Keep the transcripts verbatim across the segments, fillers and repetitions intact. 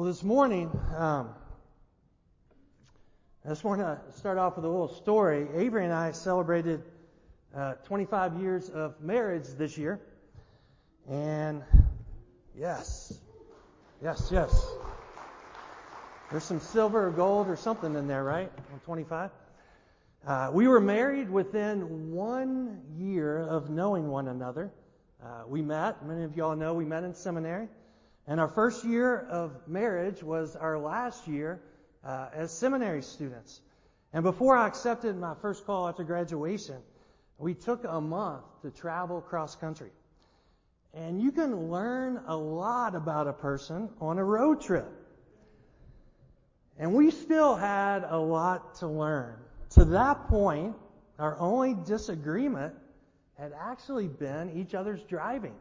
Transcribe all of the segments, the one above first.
Well, this morning, um, I just want to start off with a little story. Avery and I celebrated uh, twenty-five years of marriage this year. And yes, yes, yes. There's some silver or gold or something in there, right? On twenty-five. Uh, we were married within one year of knowing one another. Uh, we met, many of y'all know we met in seminary. And our first year of marriage was our last year uh, as seminary students. And before I accepted my first call after graduation, we took a month to travel cross country. And you can learn a lot about a person on a road trip. And we still had a lot to learn. To that point, our only disagreement had actually been each other's driving.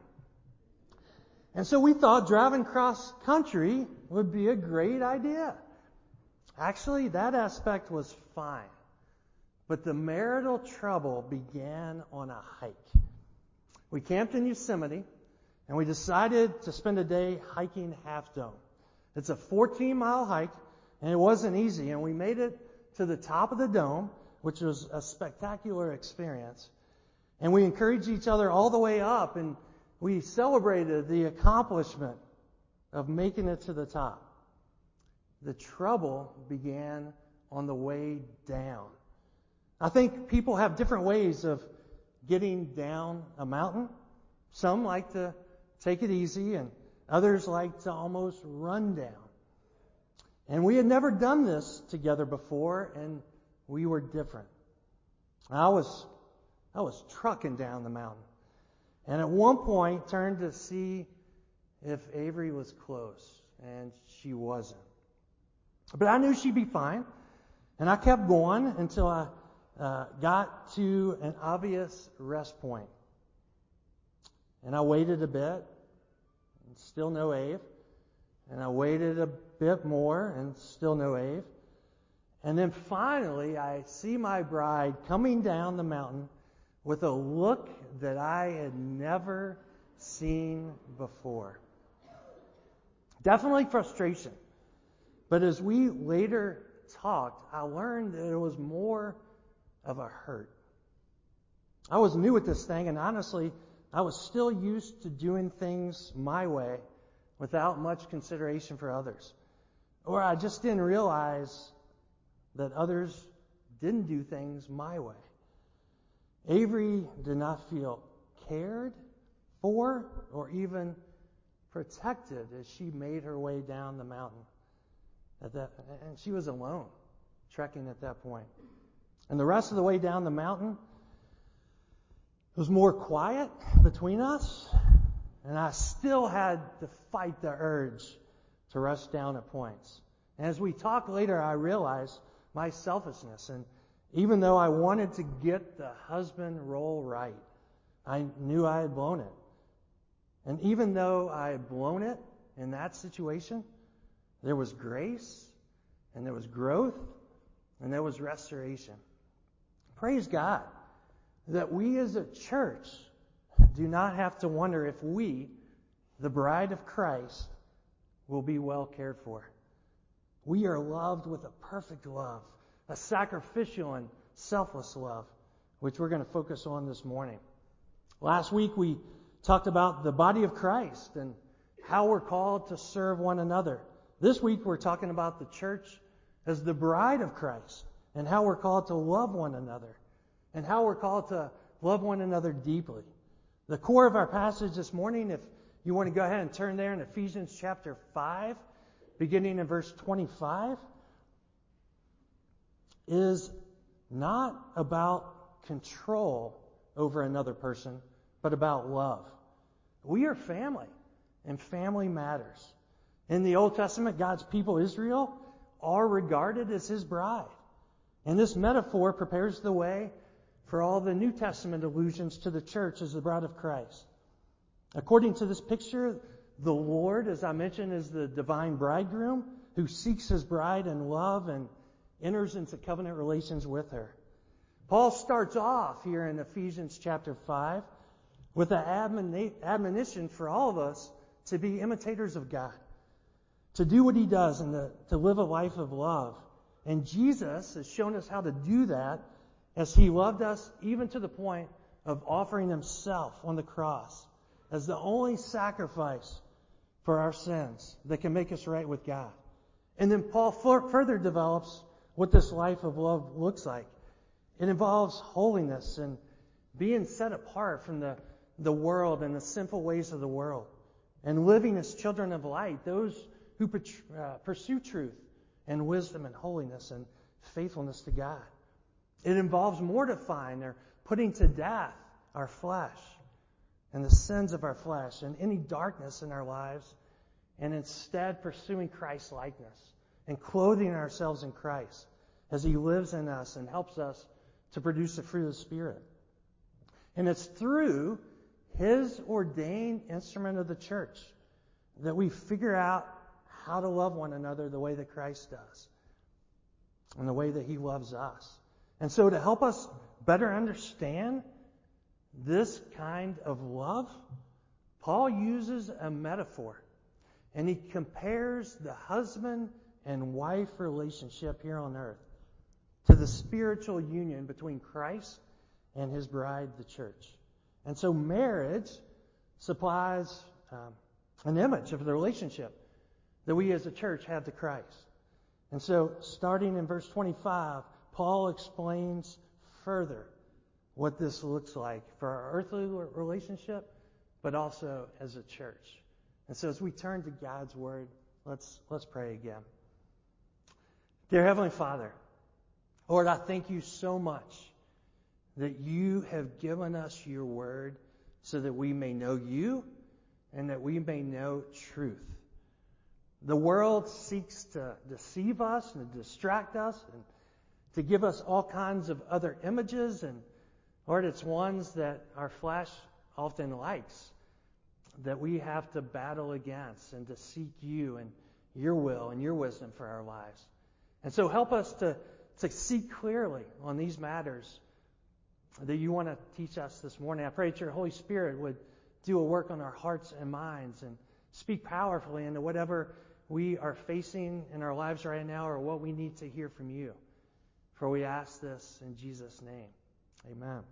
And so we thought driving cross country would be a great idea. Actually, that aspect was fine. But the marital trouble began on a hike. We camped in Yosemite, and we decided to spend a day hiking Half Dome. It's a fourteen-mile hike, and it wasn't easy. And we made it to the top of the dome, which was a spectacular experience. And we encouraged each other all the way up, and we celebrated the accomplishment of making it to the top. The trouble began on the way down. I think people have different ways of getting down a mountain. Some like to take it easy, and others like to almost run down. And we had never done this together before, and we were different. I was, I was trucking down the mountain. And at one point, turned to see if Avery was close, and she wasn't. But I knew she'd be fine, and I kept going until I uh, got to an obvious rest point. And I waited a bit, and still no Ave. And I waited a bit more, and still no Ave. And then finally, I see my bride coming down the mountain with a look that I had never seen before. Definitely frustration. But as we later talked, I learned that it was more of a hurt. I was new at this thing, and honestly, I was still used to doing things my way without much consideration for others. Or I just didn't realize that others didn't do things my way. Avery did not feel cared for or even protected as she made her way down the mountain. At that, and she was alone, trekking at that point. And the rest of the way down the mountain, it was more quiet between us, and I still had to fight the urge to rush down at points. And as we talked later, I realized my selfishness, and even though I wanted to get the husband role right, I knew I had blown it. And even though I had blown it in that situation, there was grace, and there was growth, and there was restoration. Praise God that we as a church do not have to wonder if we, the bride of Christ, will be well cared for. We are loved with a perfect love, a sacrificial and selfless love, which we're going to focus on this morning. Last week we talked about the body of Christ and how we're called to serve one another. This week we're talking about the church as the bride of Christ and how we're called to love one another and how we're called to love one another deeply. The core of our passage this morning, if you want to go ahead and turn there in Ephesians chapter five, beginning in verse twenty-five, is not about control over another person, but about love. We are family, and family matters. In the Old Testament, God's people, Israel, are regarded as His bride. And this metaphor prepares the way for all the New Testament allusions to the church as the bride of Christ. According to this picture, the Lord, as I mentioned, is the divine bridegroom who seeks His bride in love and enters into covenant relations with her. Paul starts off here in Ephesians chapter five with an admonition for all of us to be imitators of God. to do what he does and to, to live a life of love. And Jesus has shown us how to do that as he loved us even to the point of offering himself on the cross as the only sacrifice for our sins that can make us right with God. And then Paul further develops what this life of love looks like. It involves holiness and being set apart from the, the world and the sinful ways of the world, and living as children of light, those who uh, pursue truth and wisdom and holiness and faithfulness to God. It involves mortifying or putting to death our flesh and the sins of our flesh and any darkness in our lives, and instead pursuing Christ's likeness and clothing ourselves in Christ as he lives in us and helps us to produce the fruit of the Spirit. And it's through his ordained instrument of the church that we figure out how to love one another the way that Christ does and the way that he loves us. And so to help us better understand this kind of love, Paul uses a metaphor, and he compares the husband and wife relationship here on earth to the spiritual union between Christ and his bride, the church. And so marriage supplies um, an image of the relationship that we as a church have to Christ. And so starting in verse twenty-five, Paul explains further what this looks like for our earthly relationship, but also as a church. And so as we turn to God's Word, let's let's pray again. Dear Heavenly Father, Lord, I thank you so much that you have given us your Word so that we may know you and that we may know truth. The world seeks to deceive us and to distract us and to give us all kinds of other images, and Lord, it's ones that our flesh often likes, that we have to battle against and to seek you and your will and your wisdom for our lives. And so help us to, to see clearly on these matters that you want to teach us this morning. I pray that your Holy Spirit would do a work on our hearts and minds and speak powerfully into whatever we are facing in our lives right now or what we need to hear from you. For we ask this in Jesus' name. Amen.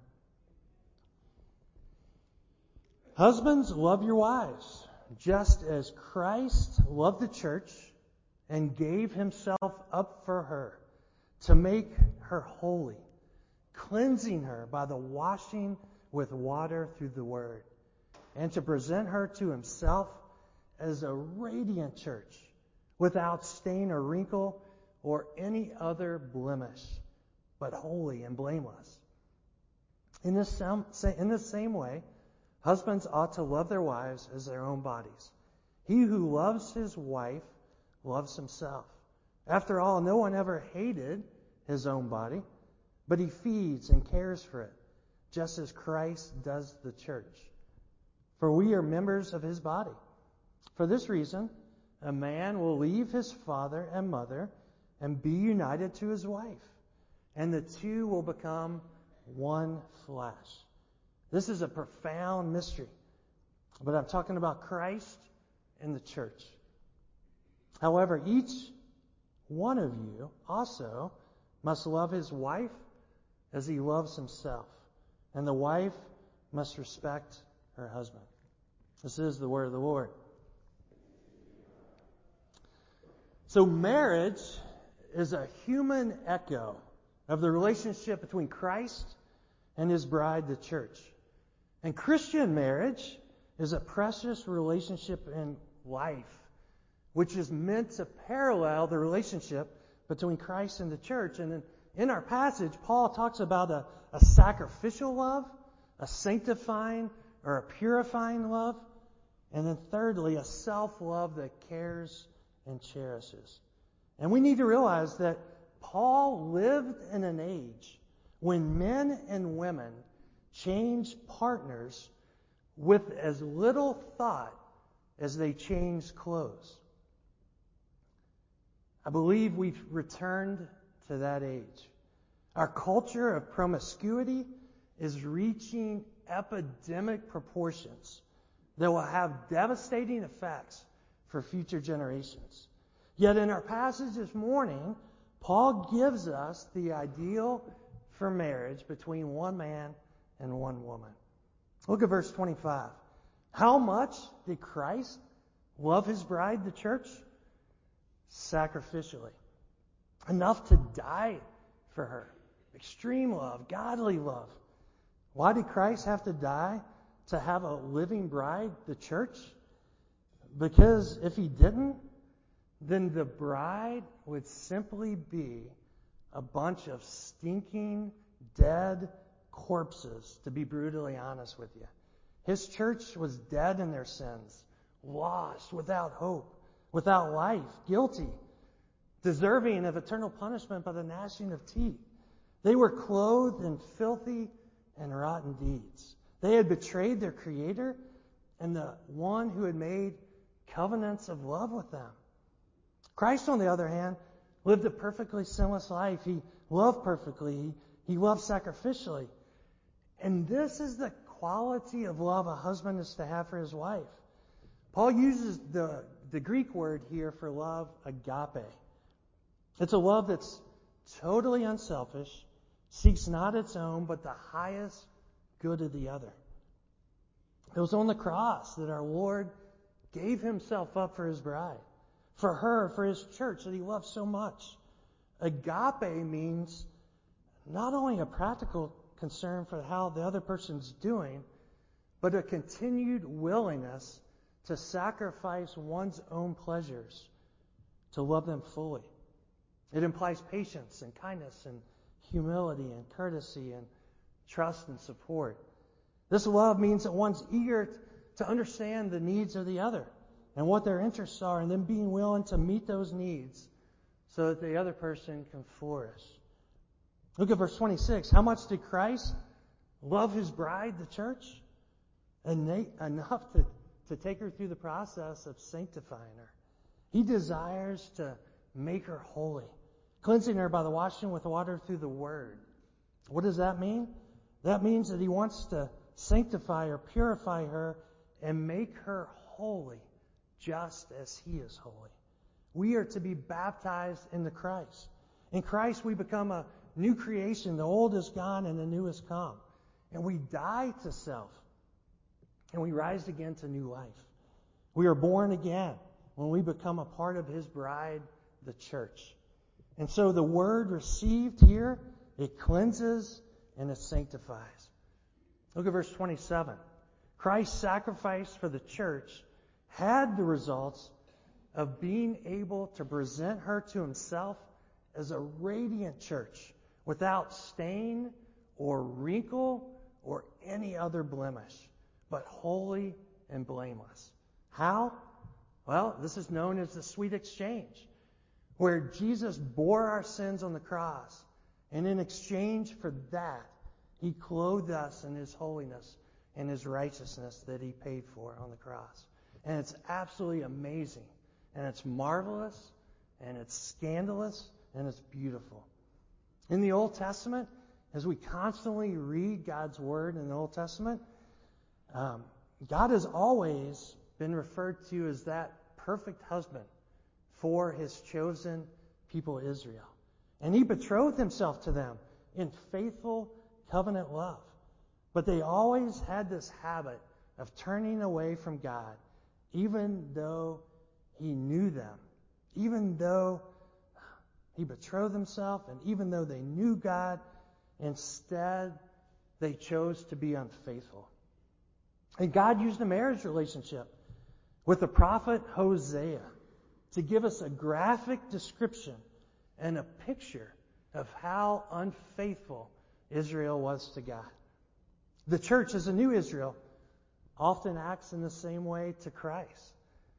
Husbands, love your wives, just as Christ loved the church and gave himself up for her to make her holy, cleansing her by the washing with water through the word, and to present her to himself as a radiant church, without stain or wrinkle or any other blemish, but holy and blameless. In this same, in the same way, husbands ought to love their wives as their own bodies. He who loves his wife loves himself. After all, no one ever hated his own body, but he feeds and cares for it, just as Christ does the church. For we are members of his body. For this reason, a man will leave his father and mother and be united to his wife, and the two will become one flesh. This is a profound mystery, but I'm talking about Christ and the church. However, each one of you also must love his wife as he loves himself, and the wife must respect her husband. This is the word of the Lord. So marriage is a human echo of the relationship between Christ and his bride, the church. And Christian marriage is a precious relationship in life, which is meant to parallel the relationship between Christ and the church. And in, in our passage, Paul talks about a, a sacrificial love, a sanctifying or a purifying love, and then thirdly, a self-love that cares and cherishes. And we need to realize that Paul lived in an age when men and women changed partners with as little thought as they changed clothes. I believe we've returned to that age. Our culture of promiscuity is reaching epidemic proportions that will have devastating effects for future generations. Yet in our passage this morning, Paul gives us the ideal for marriage between one man and one woman. Look at verse twenty-five. How much did Christ love his bride, the church? Sacrificially. Enough to die for her. Extreme love, godly love. Why did Christ have to die to have a living bride, the church? Because if he didn't, then the bride would simply be a bunch of stinking, dead corpses, to be brutally honest with you. His church was dead in their sins, lost, without hope, without life, guilty, deserving of eternal punishment by the gnashing of teeth. They were clothed in filthy and rotten deeds. They had betrayed their Creator and the one who had made covenants of love with them. Christ, on the other hand, lived a perfectly sinless life. He loved perfectly. He, he loved sacrificially. And this is the quality of love a husband is to have for his wife. Paul uses the, the Greek word here for love, agape. It's a love that's totally unselfish, seeks not its own, but the highest good of the other. It was on the cross that our Lord gave himself up for his bride, for her, for his church that he loved so much. Agape means not only a practical concern for how the other person's doing, but a continued willingness to sacrifice one's own pleasures to love them fully. It implies patience and kindness and humility and courtesy and trust and support. This love means that one's eager to understand the needs of the other and what their interests are, and then being willing to meet those needs so that the other person can flourish. Look at verse twenty-six. How much did Christ love his bride, the church? Enough to, to take her through the process of sanctifying her. He desires to make her holy, cleansing her by the washing with water through the Word. What does that mean? That means that he wants to sanctify or purify her and make her holy, just as he is holy. We are to be baptized into Christ. In Christ, we become a new creation. The old is gone and the new has come. And we die to self. And we rise again to new life. We are born again when we become a part of his bride, the church. And so the word received here, it cleanses and it sanctifies. Look at verse twenty-seven. Christ's sacrifice for the church had the results of being able to present her to himself as a radiant church without stain or wrinkle or any other blemish, but holy and blameless. How? Well, this is known as the sweet exchange, where Jesus bore our sins on the cross, and in exchange for that, he clothed us in his holiness and his righteousness that he paid for on the cross. And it's absolutely amazing, and it's marvelous, and it's scandalous, and it's beautiful. In the Old Testament, as we constantly read God's Word in the Old Testament, um, God has always been referred to as that perfect husband for his chosen people Israel. And he betrothed himself to them in faithful covenant love. But they always had this habit of turning away from God, even though he knew them, even though he betrothed himself, and even though they knew God, instead they chose to be unfaithful. And God used a marriage relationship with the prophet Hosea to give us a graphic description and a picture of how unfaithful Israel was to God. The church, as a new Israel, often acts in the same way to Christ.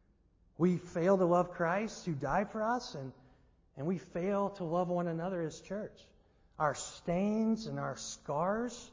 We fail to love Christ who died for us, and, and we fail to love one another as church. Our stains and our scars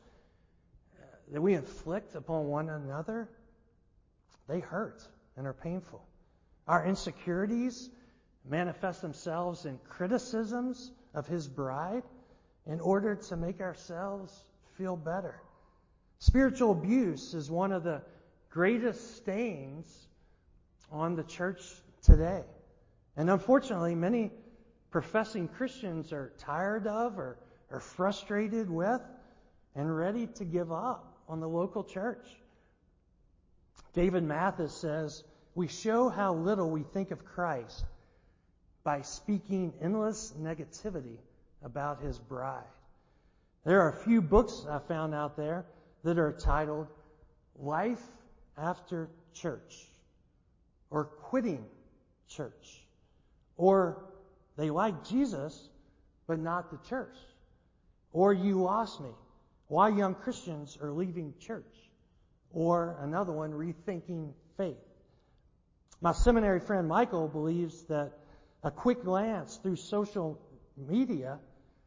that we inflict upon one another, they hurt and are painful. Our insecurities manifest themselves in criticisms of his bride in order to make ourselves feel better. Spiritual abuse is one of the greatest stains on the church today. And unfortunately, many professing Christians are tired of or are frustrated with and ready to give up on the local church. David Mathis says, "We show how little we think of Christ by speaking endless negativity about his bride." There are a few books I found out there that are titled Life After Church, or Quitting Church, or They Like Jesus but Not the Church, or You Lost Me, Why Young Christians Are Leaving Church, or another one, Rethinking Faith. My seminary friend Michael believes that a quick glance through social media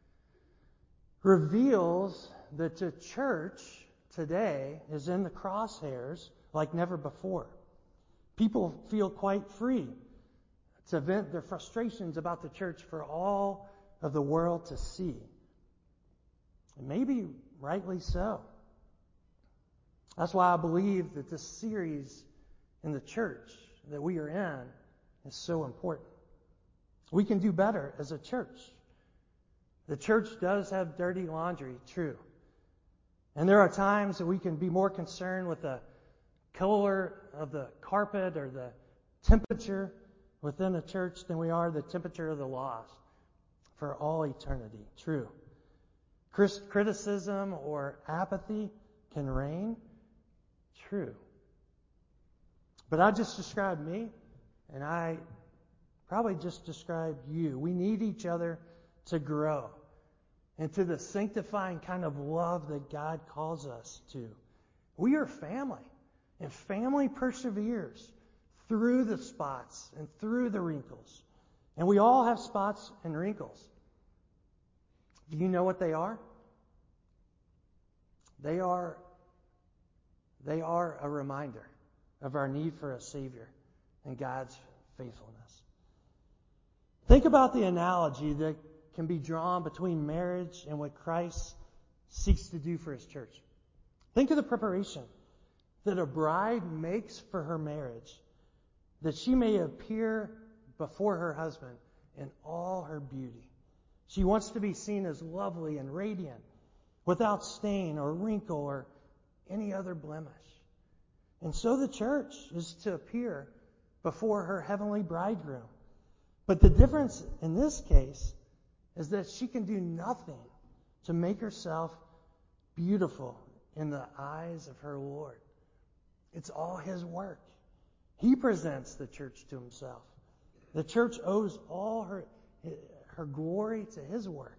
reveals that the church today is in the crosshairs like never before. People feel quite free to vent their frustrations about the church for all of the world to see. And maybe rightly so. That's why I believe that this series in the church that we are in is so important. We can do better as a church. The church does have dirty laundry, true. And there are times that we can be more concerned with the color of the carpet or the temperature within a church than we are the temperature of the lost for all eternity, true. Criticism or apathy can reign, true. But I just described me, and I probably just described you. We need each other to grow into the sanctifying kind of love that God calls us to. We are family, and family perseveres through the spots and through the wrinkles. And we all have spots and wrinkles. Do you know what they are? They are, they are a reminder of our need for a Savior and God's faithfulness. Think about the analogy that can be drawn between marriage and what Christ seeks to do for His church. Think of the preparation that a bride makes for her marriage, that she may appear before her husband in all her beauty. She wants to be seen as lovely and radiant, without stain or wrinkle or any other blemish. And so the church is to appear before her heavenly bridegroom. But the difference in this case is that she can do nothing to make herself beautiful in the eyes of her Lord. It's all His work. He presents the church to Himself. The church owes all her, her glory to His work.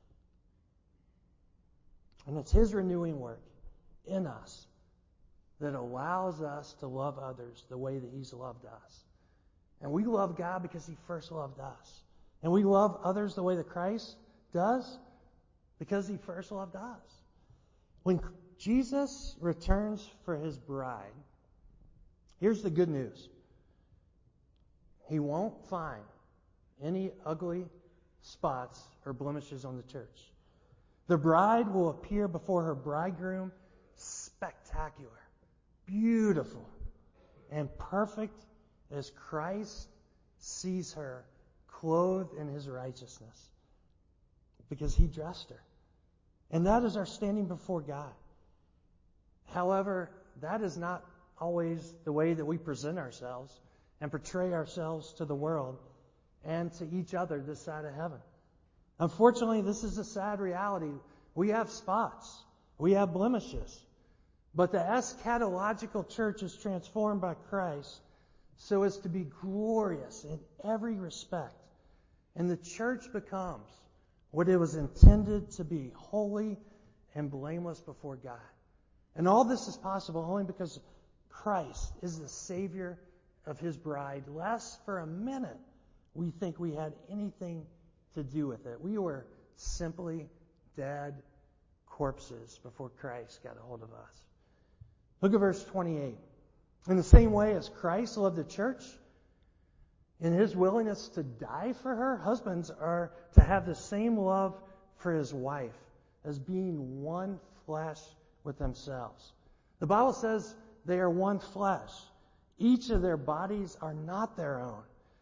And it's His renewing work in us that allows us to love others the way that He's loved us. And we love God because He first loved us. And we love others the way that Christ does because He first loved us. When Jesus returns for His bride, here's the good news. He won't find any ugly spots or blemishes on the church. The bride will appear before her bridegroom spectacular, beautiful, and perfect as Christ sees her, clothed in His righteousness, because He dressed her. And that is our standing before God. However, that is not always the way that we present ourselves and portray ourselves to the world and to each other this side of heaven. Unfortunately, this is a sad reality. We have spots. We have blemishes. But the eschatological church is transformed by Christ so as to be glorious in every respect. And the church becomes what it was intended to be, holy and blameless before God. And all this is possible only because Christ is the Savior of His bride. Lest for a minute we think we had anything to do with it. We were simply dead corpses before Christ got a hold of us. Look at verse twenty-eight. In the same way as Christ loved the church, in His willingness to die for her, husbands are to have the same love for his wife as being one flesh with themselves. The Bible says they are one flesh. Each of their bodies are not their own,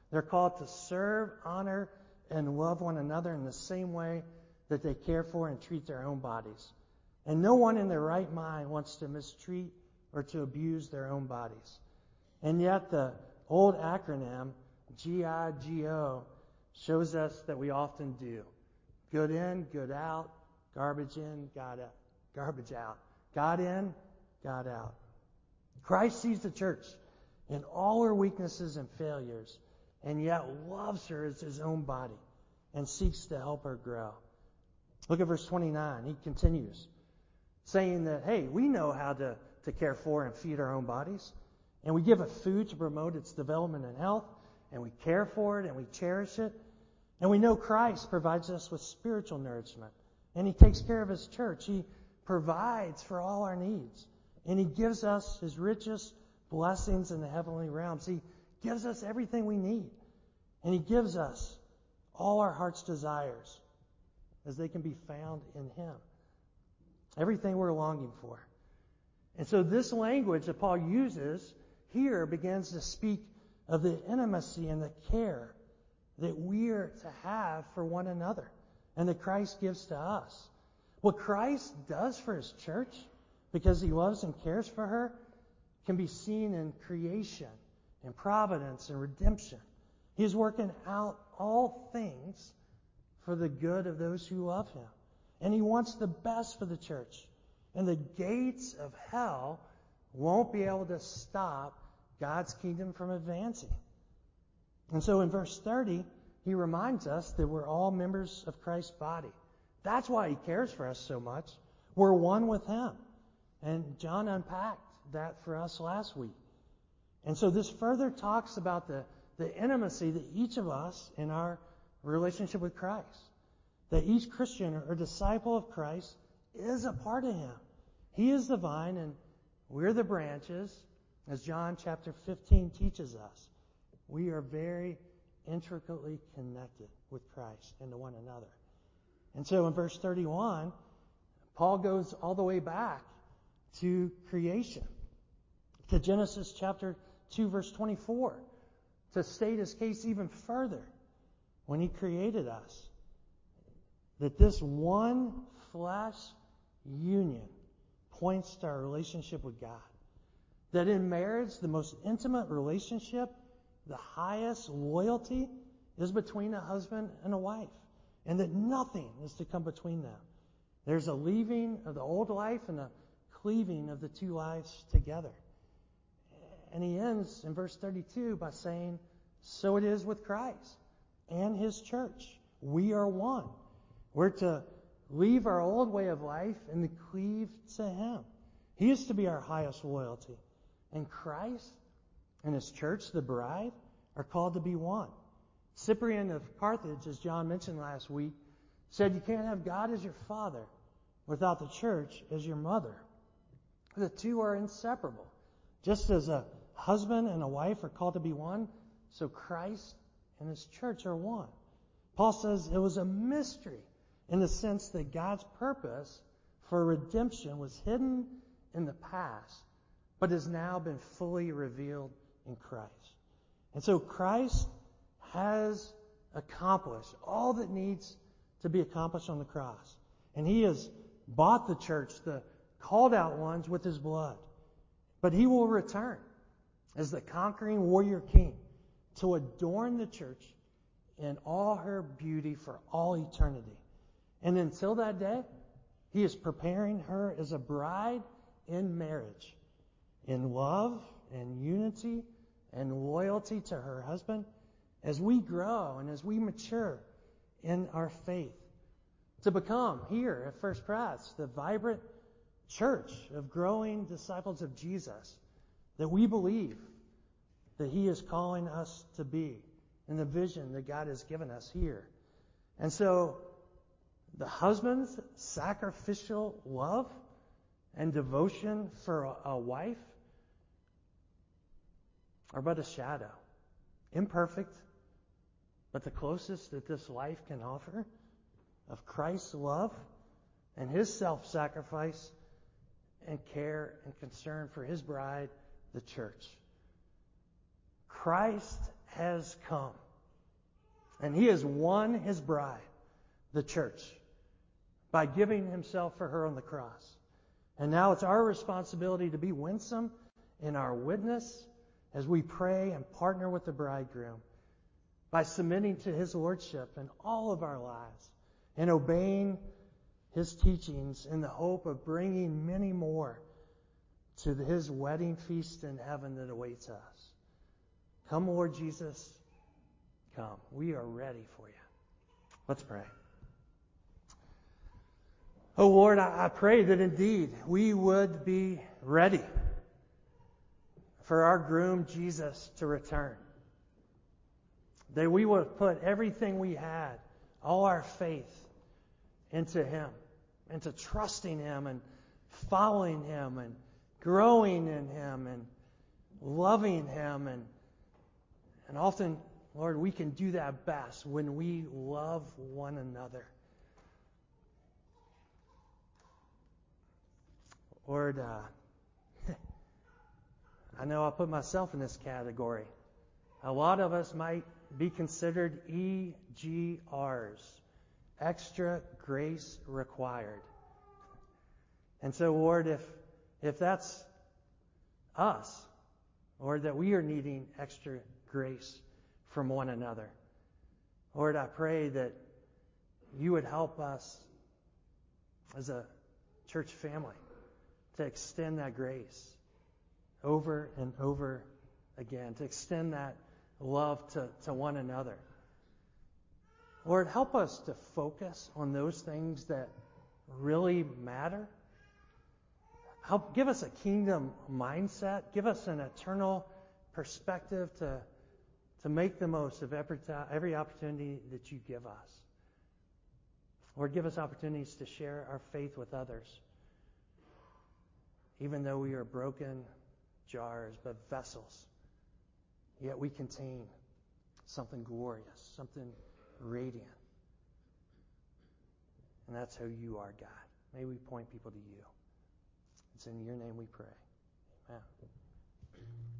They're called to serve, honor, and love one another in the same way that they care for and treat their own bodies. And no one in their right mind wants to mistreat or to abuse their own bodies. And yet the old acronym, G I G O, shows us that we often do. Good in, good out, garbage in, God out, garbage out. God in, God out. Christ sees the church in all her weaknesses and failures, and yet loves her as his own body and seeks to help her grow. Look at verse twenty-nine. He continues, saying that, hey, we know how to, to care for and feed our own bodies, and we give it food to promote its development and health, and we care for it, and we cherish it, and we know Christ provides us with spiritual nourishment, and he takes care of his church. He provides for all our needs, and he gives us his richest blessings in the heavenly realms. He gives us everything we need, and he gives us all our heart's desires as they can be found in him. Everything we're longing for. And so this language that Paul uses here begins to speak of the intimacy and the care that we are to have for one another and that Christ gives to us. What Christ does for his church, because he loves and cares for her, can be seen in creation and providence and redemption. He is working out all things for the good of those who love him. And he wants the best for the church. And the gates of hell won't be able to stop God's kingdom from advancing. And so in verse thirty, he reminds us that we're all members of Christ's body. That's why he cares for us so much. We're one with him. And John unpacked that for us last week. And so this further talks about the, the intimacy that each of us in our relationship with Christ, that each Christian or disciple of Christ is a part of him. He is the vine and we're the branches, as John chapter fifteen teaches us. We are very intricately connected with Christ and to one another. And so in verse thirty-one, Paul goes all the way back to creation, to Genesis chapter two, verse twenty-four, to state his case even further when he created us. That this one flesh union points to our relationship with God. That in marriage, the most intimate relationship, the highest loyalty, is between a husband and a wife. And that nothing is to come between them. There's a leaving of the old life and a cleaving of the two lives together. And he ends in verse thirty-two by saying, so it is with Christ and his church. We are one. We're to leave our old way of life and to cleave to him. He is to be our highest loyalty. And Christ and his church, the bride, are called to be one. Cyprian of Carthage, as John mentioned last week, said you can't have God as your father without the church as your mother. The two are inseparable. Just as a husband and a wife are called to be one, so Christ and his church are one. Paul says it was a mystery in the sense that God's purpose for redemption was hidden in the past, but has now been fully revealed in Christ. And so Christ has accomplished all that needs to be accomplished on the cross. And he has bought the church, the called out ones, with his blood. But he will return as the conquering warrior king to adorn the church in all her beauty for all eternity. And until that day, he is preparing her as a bride in marriage, in love and unity and loyalty to her husband, as we grow and as we mature in our faith, to become here at First Pres the vibrant church of growing disciples of Jesus that we believe that he is calling us to be in the vision that God has given us here. And so the husband's sacrificial love and devotion for a, a wife are but a shadow, imperfect, but the closest that this life can offer of Christ's love and his self-sacrifice and care and concern for his bride, the church. Christ has come. And he has won his bride, the church, by giving himself for her on the cross. And now it's our responsibility to be winsome in our witness as we pray and partner with the bridegroom by submitting to his lordship in all of our lives and obeying his teachings in the hope of bringing many more to his wedding feast in heaven that awaits us. Come, Lord Jesus, come. We are ready for you. Let's pray. Oh Lord, I, I pray that indeed we would be ready for our groom Jesus to return. That we would put everything we had, all our faith, into him, into trusting him and following him and growing in him and loving him. And, and often, Lord, we can do that best when we love one another. Lord, uh, I know I put myself in this category. A lot of us might be considered E G Rs, extra grace required. And so, Lord, if if that's us, Lord, that we are needing extra grace from one another, Lord, I pray that you would help us as a church family to extend that grace over and over again, to extend that love to, to one another. Lord, help us to focus on those things that really matter. Help give us a kingdom mindset. Give us an eternal perspective to, to make the most of every, every opportunity that you give us. Lord, give us opportunities to share our faith with others. Even though we are broken jars, but vessels, yet we contain something glorious, something radiant. And that's who you are, God. May we point people to you. It's in your name we pray. Amen.